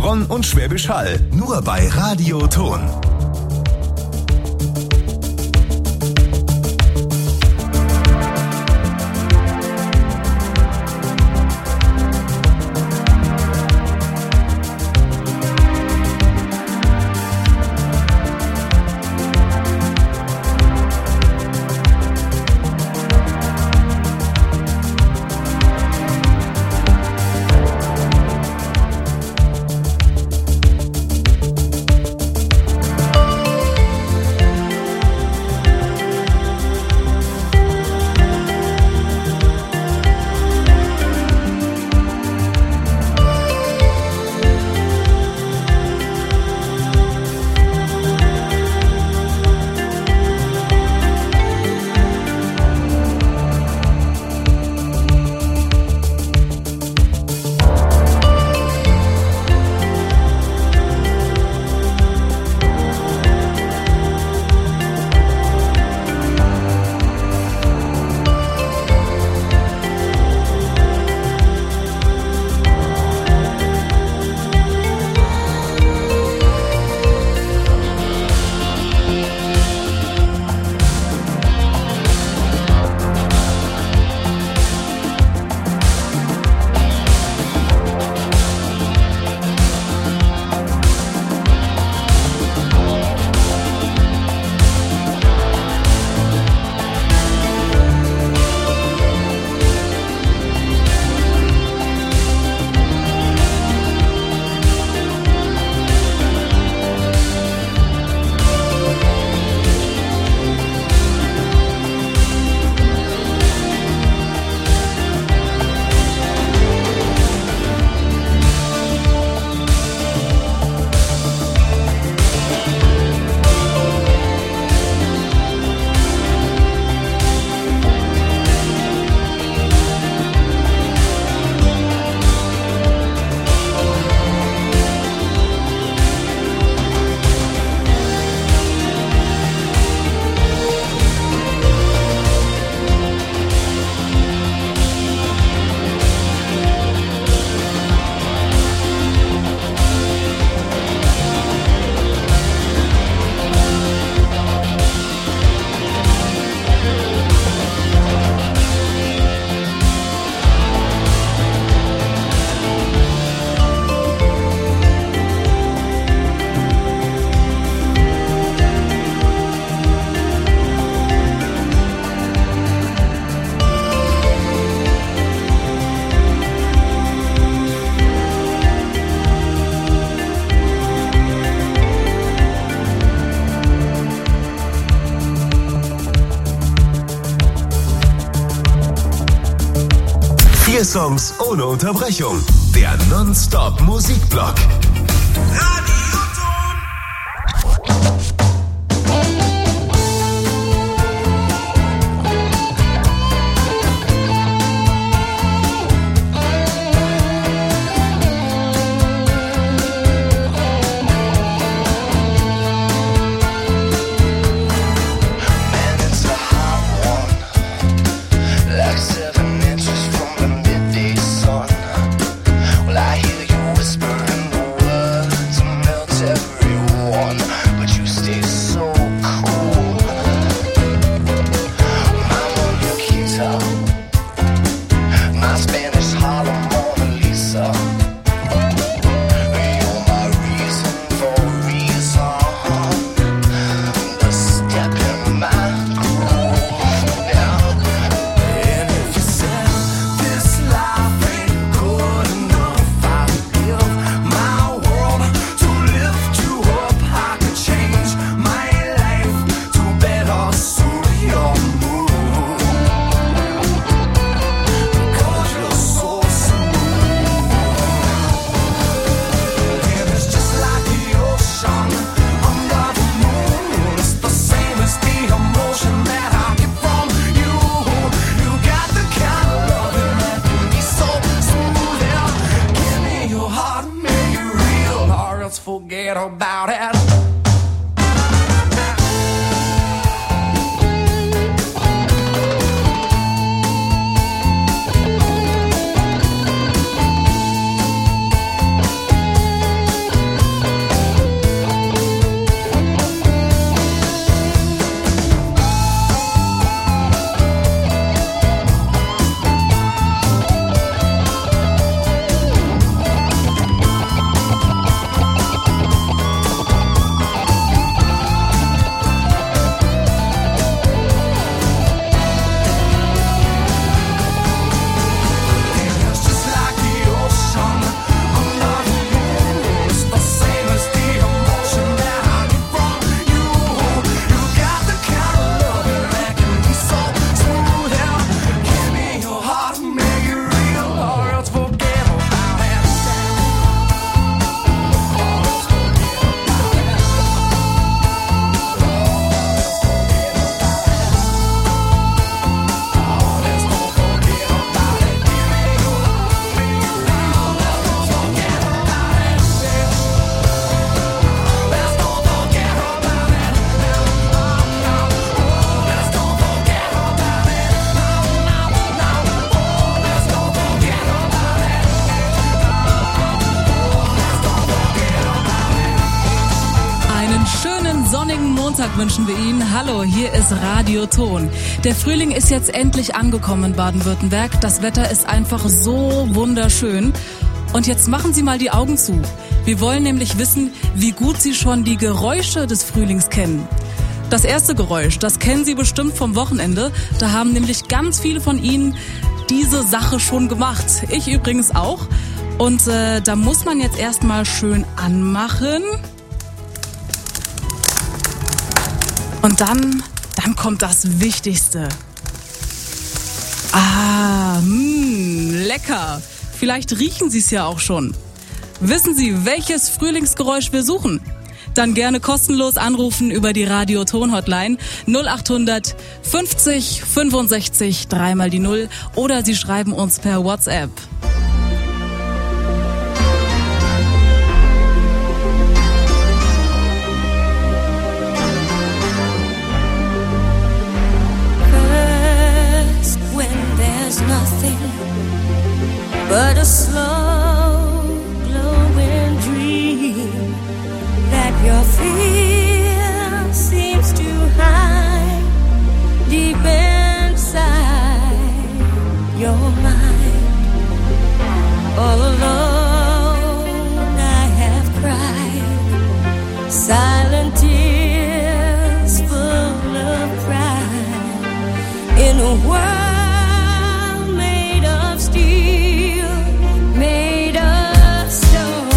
Heilbronn und Schwäbisch Hall. Nur bei Radio Ton. Songs ohne Unterbrechung. Der Non-Stop-Musikblock. Forget about it. sonnigen Montag wünschen wir Ihnen. Hallo, hier ist Radio Ton. Der Frühling ist jetzt endlich angekommen in Baden-Württemberg. Das Wetter ist einfach so wunderschön. Und jetzt machen Sie mal die Augen zu. Wir wollen nämlich wissen, wie gut Sie schon die Geräusche des Frühlings kennen. Das erste Geräusch, das kennen Sie bestimmt vom Wochenende. Da haben nämlich ganz viele von Ihnen diese Sache schon gemacht. Ich übrigens auch. Und da muss man jetzt erstmal schön anmachen. Und dann kommt das Wichtigste. Lecker. Vielleicht riechen Sie es ja auch schon. Wissen Sie, welches Frühlingsgeräusch wir suchen? Dann gerne kostenlos anrufen über die Radio-Ton-Hotline 0800 50 65 3 mal die 0 oder Sie schreiben uns per WhatsApp. First, when there's nothing but a slow glowing dream that your fear seems to hide deep inside your mind. All alone I have cried silent tears full of pride in a world made of steel, made of stone.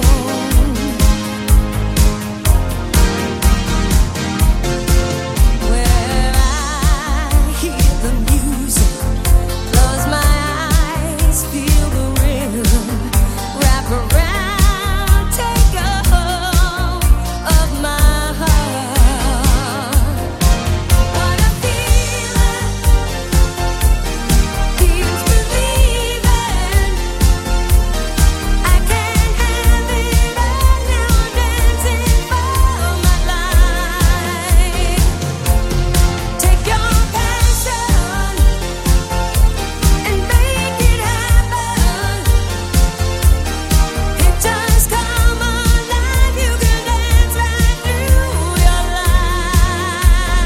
Where I hear the music, close my eyes, feel the rhythm, wrap around, take a hold of my heart. What a feeling, feels believing. I can't have it all now, dancing for my life. Take your passion and make it happen. Pictures come alive, you can dance right through your life.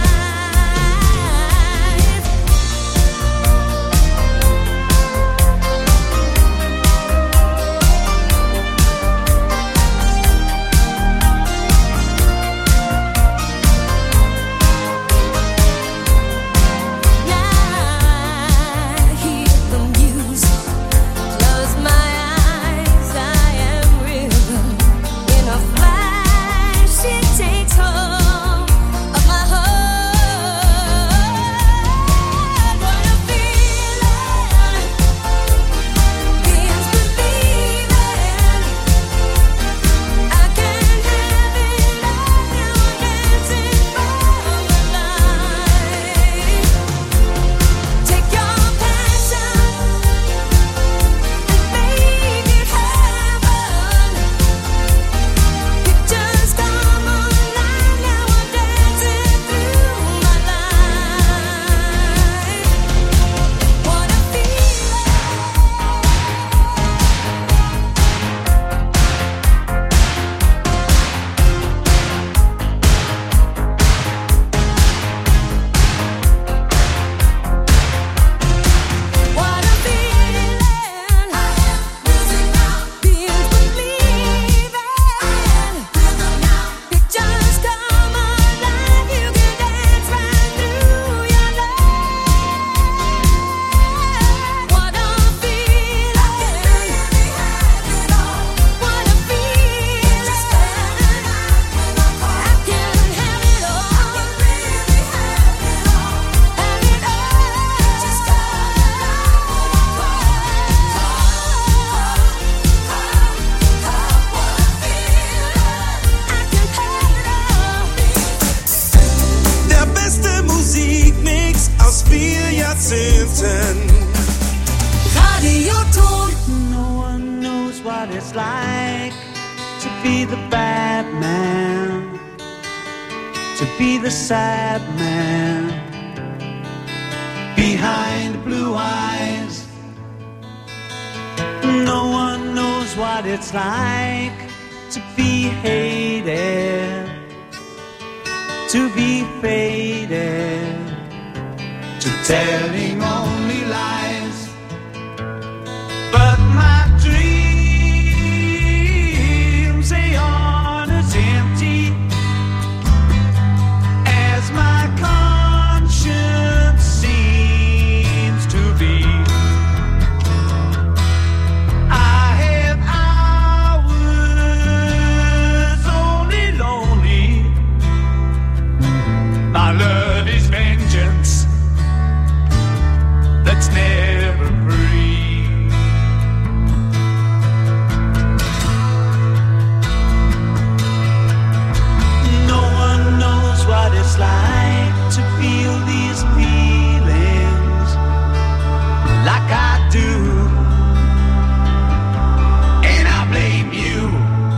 I hear the music, close my eyes, I am rhythm. In a flash, it takes hold of my heart. What a feeling, feels believing. I can't have it all now, dancing for my life. Take your passion and make it happen. Pictures come alive, now I'm dancing through my life. What a feeling. What a feeling. Music now, feels believing. Pictures come alive, you can dance right through your life. What a feeling. What a feeling. I can have it all. Have it all. Just Der beste Musikmix aus 4 Jahrzehnten. Radio Ton. No one knows what it's like to be the bad man, to be the sad man behind blue eyes. No one knows what it's like to be hated to be faded, to telling only lies. But my dreams, they aren't as empty as my conscience seems to be. I have hours only lonely. My love is vengeance that's never free. No one knows what it's like to feel these feelings like I do, and I blame you.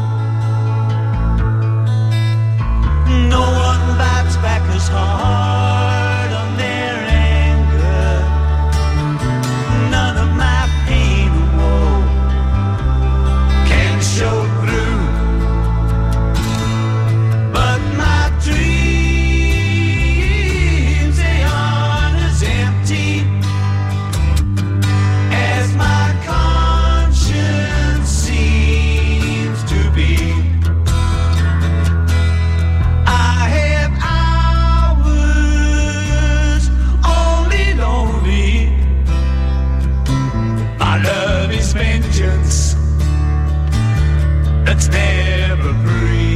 No one bites back as hard on their anger. None of my pain or woe can show through. But my dreams, they aren't as empty as my conscience seems to be. I have hours only lonely. My love is vengeance that's never free.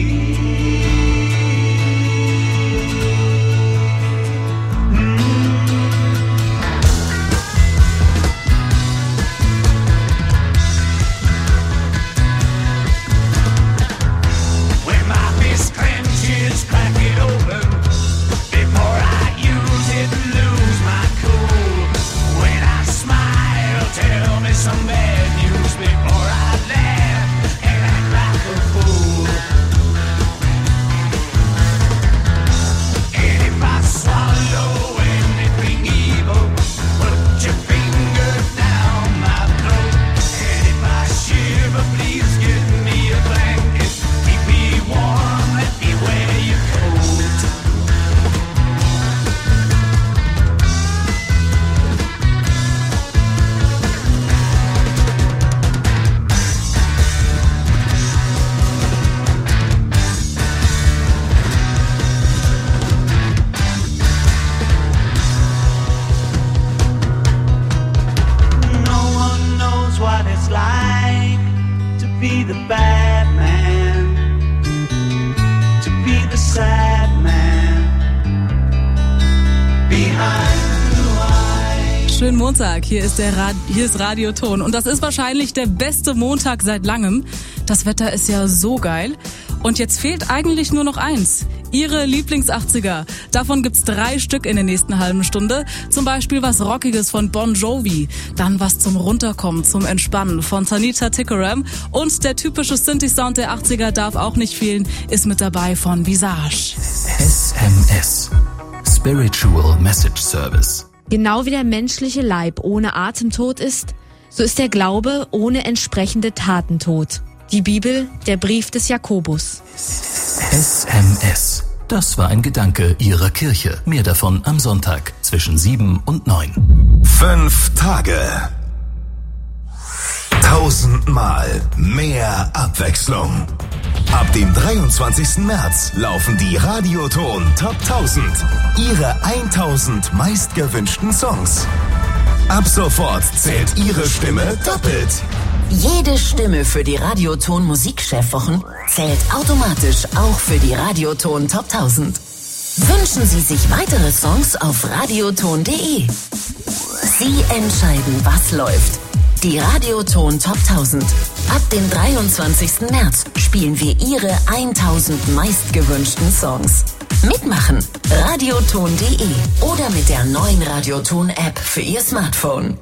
When my fist clenches, crack it open before I use it, lose my cool. When I smile, tell me some bad news before I laugh and act like a fool. And if I swallow anything evil, put your finger down my throat. And if I shiver, please give me a blanket. Keep me warm, let me wear your coat. No one knows what it's like to be the bad man, to be the sad man behind blue eyes. Schönen Montag, hier ist Radioton und das ist wahrscheinlich der beste Montag seit langem. Das Wetter ist ja so geil und jetzt fehlt eigentlich nur noch eins. Ihre Lieblings-80er. Davon gibt's 3 Stück in der nächsten halben Stunde. Zum Beispiel was Rockiges von Bon Jovi. Dann was zum Runterkommen, zum Entspannen von Tanita Tikaram. Und der typische Synthi-Sound der 80er darf auch nicht fehlen, ist mit dabei von Visage. SMS. Spiritual Message Service. Genau wie der menschliche Leib ohne Atemtod ist, so ist der Glaube ohne entsprechende Taten tot. Die Bibel, der Brief des Jakobus. SMS. Das war ein Gedanke Ihrer Kirche. Mehr davon am Sonntag zwischen 7 und 9. 5 Tage. 1000-mal mehr Abwechslung. Ab dem 23. März laufen die Radioton Top 1000. Ihre 1000 meistgewünschten Songs. Ab sofort zählt Ihre Stimme doppelt. Jede Stimme für die Radioton Musikchefwochen zählt automatisch auch für die Radioton Top 1000. Wünschen Sie sich weitere Songs auf radioton.de. Sie entscheiden, was läuft. Die Radioton Top 1000. Ab dem 23. März spielen wir Ihre 1000 meistgewünschten Songs. Mitmachen radioton.de oder mit der neuen Radioton-App für Ihr Smartphone.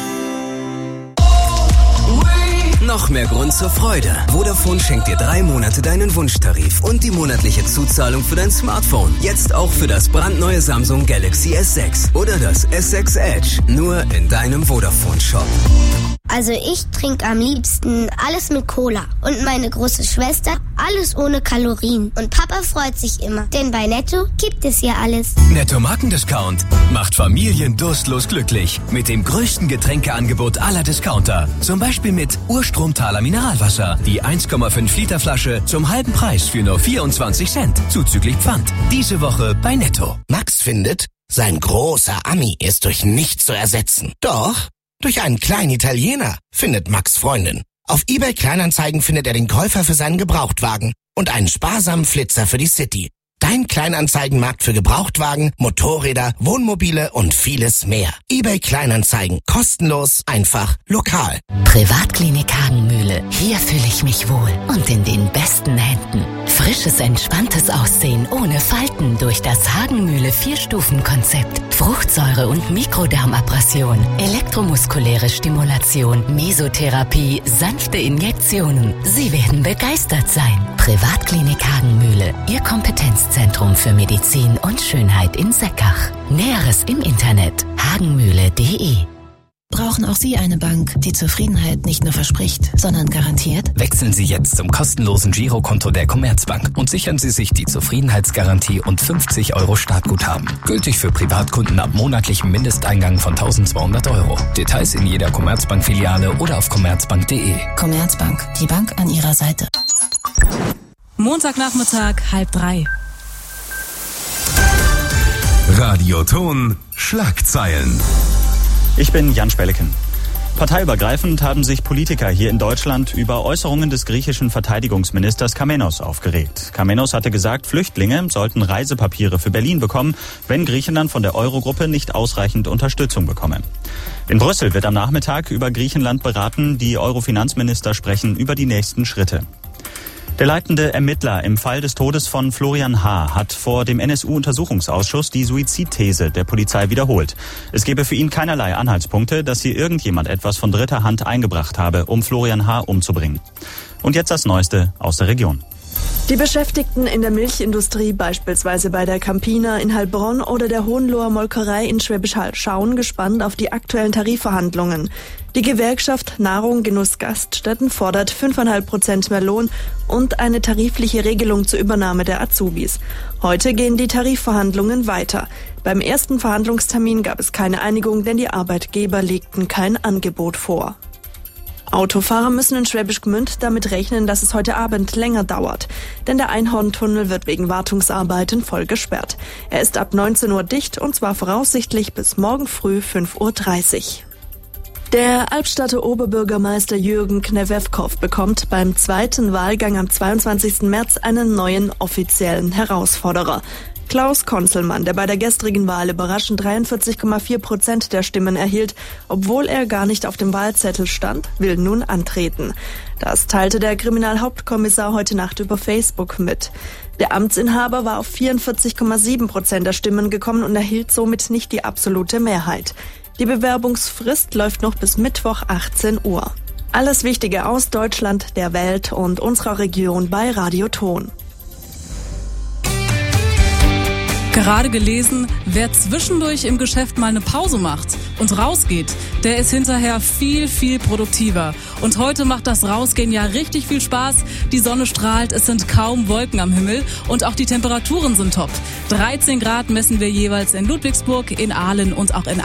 Noch mehr Grund zur Freude. Vodafone schenkt dir 3 Monate deinen Wunschtarif und die monatliche Zuzahlung für dein Smartphone. Jetzt auch für das brandneue Samsung Galaxy S6 oder das S6 Edge. Nur in deinem Vodafone-Shop. Also ich trinke am liebsten alles mit Cola. Und meine große Schwester alles ohne Kalorien. Und Papa freut sich immer, denn bei Netto gibt es ja alles. Netto Markendiscount macht Familien durstlos glücklich. Mit dem größten Getränkeangebot aller Discounter. Zum Beispiel mit Urstromtaler Mineralwasser. Die 1,5 Liter Flasche zum halben Preis für nur 24 Cent. Zuzüglich Pfand. Diese Woche bei Netto. Max findet, sein großer Ami ist durch nichts zu ersetzen. Doch, durch einen kleinen Italiener findet Max Freundin. Auf eBay Kleinanzeigen findet er den Käufer für seinen Gebrauchtwagen und einen sparsamen Flitzer für die City. Dein Kleinanzeigenmarkt für Gebrauchtwagen, Motorräder, Wohnmobile und vieles mehr. eBay Kleinanzeigen. Kostenlos, einfach, lokal. Privatklinik Hagenmühle. Hier fühle ich mich wohl und in den besten Händen. Frisches, entspanntes Aussehen ohne Falten durch das Hagenmühle 4-Stufen-Konzept. Fruchtsäure- und Mikrodermabrasion, elektromuskuläre Stimulation, Mesotherapie, sanfte Injektionen. Sie werden begeistert sein. Privatklinik Hagenmühle. Ihr Kompetenzzentrum für Medizin und Schönheit in Seckach. Näheres im Internet hagenmühle.de. Brauchen auch Sie eine Bank, die Zufriedenheit nicht nur verspricht, sondern garantiert? Wechseln Sie jetzt zum kostenlosen Girokonto der Commerzbank und sichern Sie sich die Zufriedenheitsgarantie und 50 € Startguthaben. Gültig für Privatkunden ab monatlichem Mindesteingang von 1.200 €. Details in jeder Commerzbank-Filiale oder auf commerzbank.de. Commerzbank, die Bank an Ihrer Seite. Montagnachmittag, 2:30. Radioton Schlagzeilen. Ich bin Jan Spelleken. Parteiübergreifend haben sich Politiker hier in Deutschland über Äußerungen des griechischen Verteidigungsministers Kamenos aufgeregt. Kamenos hatte gesagt, Flüchtlinge sollten Reisepapiere für Berlin bekommen, wenn Griechenland von der Eurogruppe nicht ausreichend Unterstützung bekomme. In Brüssel wird am Nachmittag über Griechenland beraten. Die Euro-Finanzminister sprechen über die nächsten Schritte. Der leitende Ermittler im Fall des Todes von Florian H. hat vor dem NSU-Untersuchungsausschuss die Suizidthese der Polizei wiederholt. Es gebe für ihn keinerlei Anhaltspunkte, dass hier irgendjemand etwas von dritter Hand eingebracht habe, um Florian H. umzubringen. Und jetzt das Neueste aus der Region. Die Beschäftigten in der Milchindustrie, beispielsweise bei der Campina in Heilbronn oder der Hohenloher Molkerei in Schwäbisch Hall, schauen gespannt auf die aktuellen Tarifverhandlungen. Die Gewerkschaft Nahrung, Genuss, Gaststätten fordert 5,5% mehr Lohn und eine tarifliche Regelung zur Übernahme der Azubis. Heute gehen die Tarifverhandlungen weiter. Beim ersten Verhandlungstermin gab es keine Einigung, denn die Arbeitgeber legten kein Angebot vor. Autofahrer müssen in Schwäbisch Gmünd damit rechnen, dass es heute Abend länger dauert. Denn der Einhorntunnel wird wegen Wartungsarbeiten voll gesperrt. Er ist ab 19 Uhr dicht und zwar voraussichtlich bis morgen früh 5:30 Uhr. Der Albstadter Oberbürgermeister Jürgen Knewewkow bekommt beim zweiten Wahlgang am 22. März einen neuen offiziellen Herausforderer. Klaus Konzelmann, der bei der gestrigen Wahl überraschend 43,4% der Stimmen erhielt, obwohl er gar nicht auf dem Wahlzettel stand, will nun antreten. Das teilte der Kriminalhauptkommissar heute Nacht über Facebook mit. Der Amtsinhaber war auf 44,7% der Stimmen gekommen und erhielt somit nicht die absolute Mehrheit. Die Bewerbungsfrist läuft noch bis Mittwoch 18 Uhr. Alles Wichtige aus Deutschland, der Welt und unserer Region bei Radioton. Gerade gelesen, wer zwischendurch im Geschäft mal eine Pause macht und rausgeht, der ist hinterher viel, viel produktiver. Und heute macht das Rausgehen ja richtig viel Spaß. Die Sonne strahlt, es sind kaum Wolken am Himmel und auch die Temperaturen sind top. 13 Grad messen wir jeweils in Ludwigsburg, in Aalen und auch in